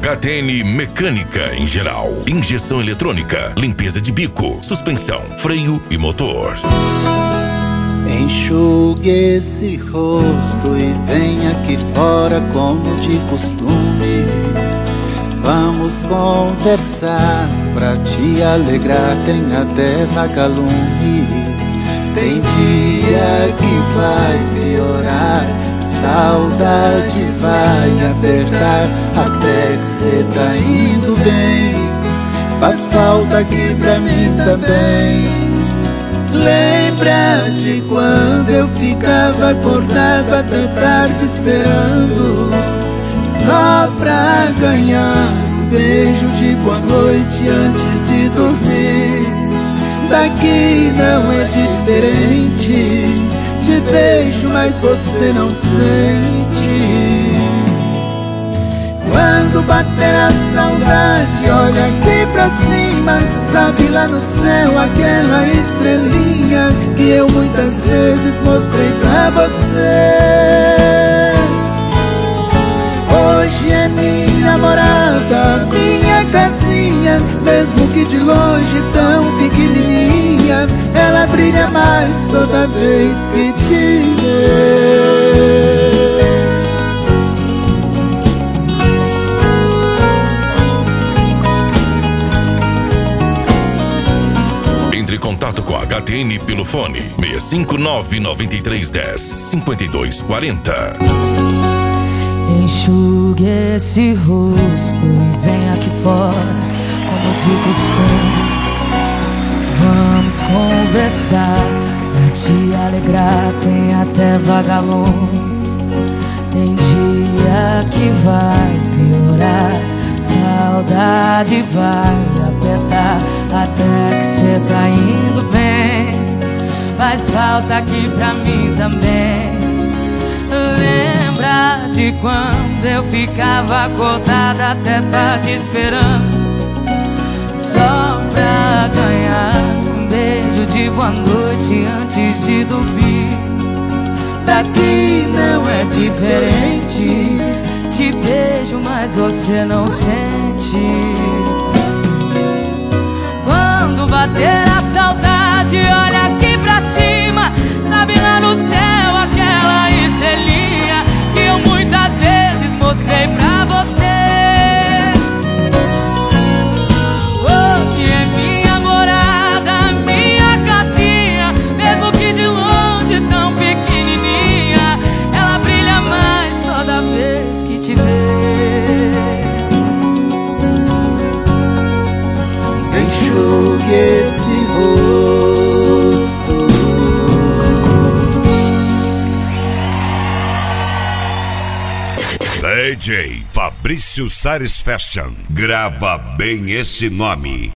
HTN Mecânica em geral. Injeção eletrônica, limpeza de bico, suspensão, freio e motor. Enxugue esse rosto e venha aqui fora como de costume. Vamos conversar pra te alegrar, tem até vagalumes. Tem dia que vai piorar, saudade vai apertar, até que cê tá indo bem. Faz falta aqui pra mim também. Lembra de quando eu ficava acordado até tarde esperando, só pra ganhar um beijo de boa noite antes de dormir. Daqui não é diferente, te beijo mas você não sente. Quando bater a saudade, olha aqui pra cima, sabe lá no céu aquela estrelinha que eu muitas vezes mostrei pra você. Hoje é minha morada, minha casinha, mesmo que de longe tão pequenininha, ela brilha mais toda vez que te vê. Entre em contato com a HTN pelo fone 659-9310-5240. Enxugue esse rosto e vem aqui fora como de costume. Vamos conversar pra te alegrar, tem até vagalume. Tem dia que vai piorar, saudade vai apertar, até que cê tá indo bem. Faz falta aqui pra mim também. Lembra de quando eu ficava acordada até tarde esperando, só pra ganhar um beijo de boa noite antes de dormir. Daqui não é diferente, te beijo mas você não sente. Quando bater a saudade, olha aqui pra cima, sabe lá no céu aquela estrelinha que eu muitas vezes mostrei pra você. Hoje é minha morada, minha casinha, mesmo que de longe tão pequenininha, ela brilha mais toda vez que te vê. Enxugue esse rosto. DJ Fabrício Sares Fashion, grava bem esse nome.